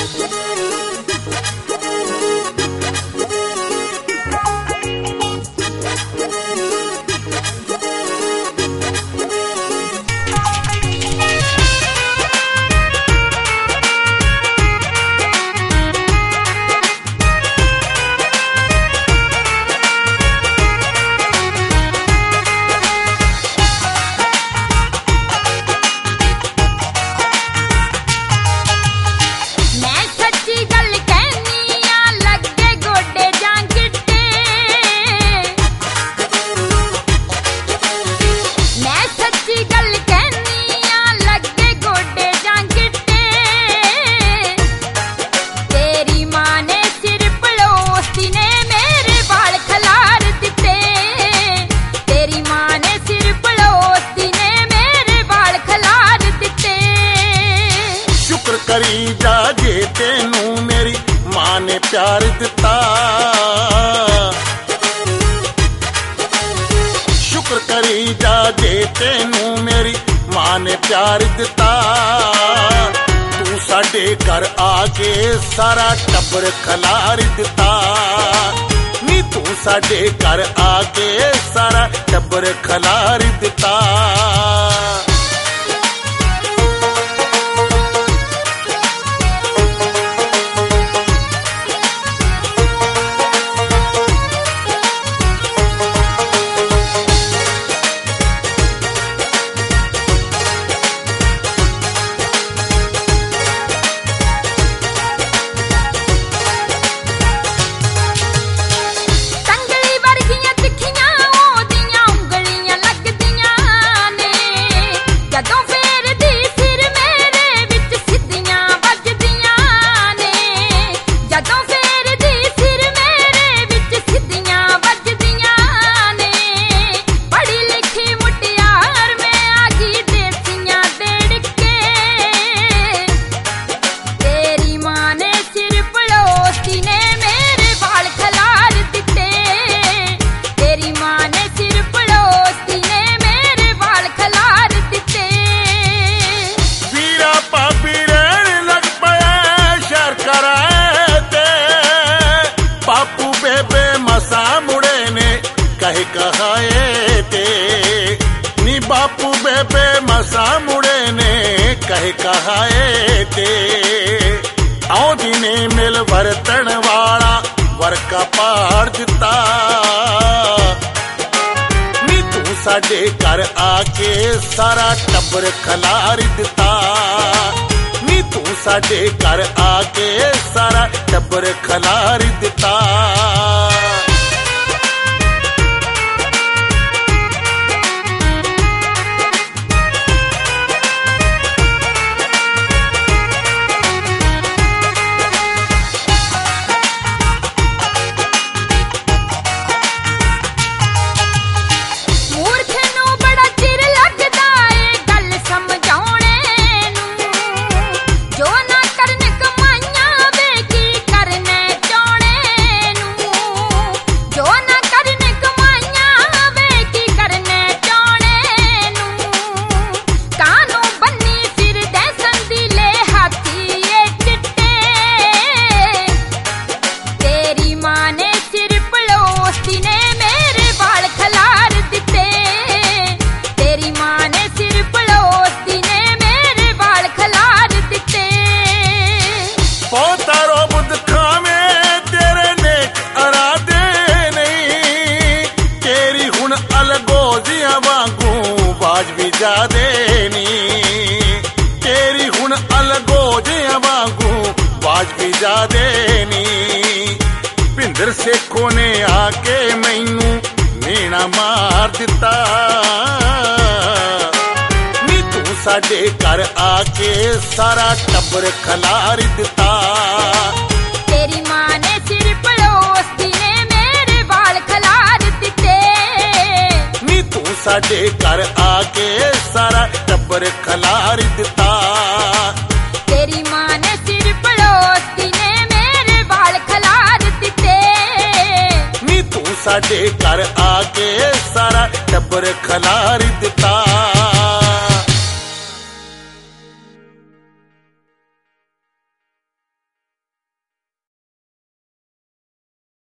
करी जा जे तेनू मेरी मां ने प्यार दिता। शुक्र करी जा जे तेनू मेरी मां ने प्यार दिता। तू साडे घर आके सारा टब्बर खलार दिता। नी तू साडे घर आके सारा टब्बर खलार दिता। कहे कहाए ते नी बापू बेबे मसा मुड़े ने कहे कहाए ते आउंदी ने मिल वरतन वाला वर का पार दिता। नी तू साडे घर आके सारा टब्बर खलार दिता। नी तू साडे घर आके सारा टब्बर खलार दिता। देनी तेरी हुण अलगोजियां वांगू बाज भी जा देनी। भिंदर सेखो ने आके मैनू मीणा मार दिता। नी तू साडे घर आके सारा टब्बर खलार दिता। तेरी मां ने सिर पड़ोसी ने मेरे बाल खलार दिते। नी तू साडे घर आके सारा टब्बर खलार दिता। तेरी मां ने सिर पड़ोसी ने मेरे बाल खलार दिते। नी तू साडे घर आके सारा टब्बर खलार दिता।